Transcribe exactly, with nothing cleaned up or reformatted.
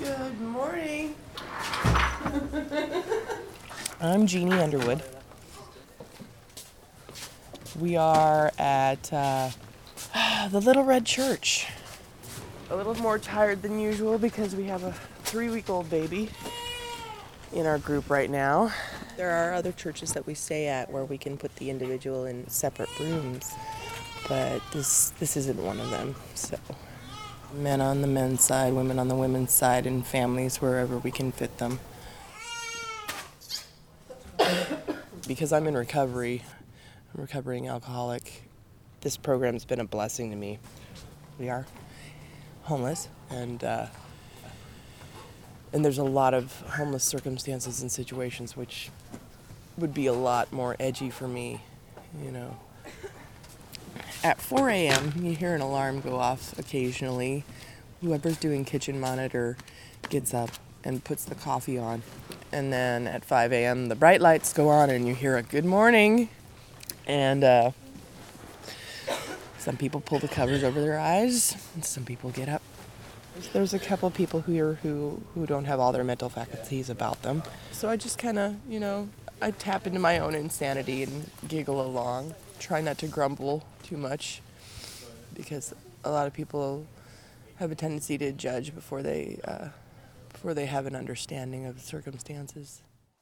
Good morning. I'm Jeannie Underwood. We are at uh, the Little Red Church. A little more tired than usual because we have a three-week-old baby in our group right now. There are other churches that we stay at where we can put the individual in separate rooms, but this this isn't one of them. So, men on the men's side, women on the women's side, and families wherever we can fit them. Because I'm in recovery, I'm a recovering alcoholic, this program's been a blessing to me. We are homeless, and uh, and there's a lot of homeless circumstances and situations which would be a lot more edgy for me, you know. At four a.m., you hear an alarm go off occasionally. Whoever's doing kitchen monitor gets up and puts the coffee on. And then at five a.m., the bright lights go on and you hear a good morning. And uh, some people pull the covers over their eyes, and some people get up. There's a couple of people here who, who don't have all their mental faculties about them. So I just kind of, you know, I tap into my own insanity and giggle along. Try not to grumble too much, because a lot of people have a tendency to judge before they uh, before they have an understanding of the circumstances.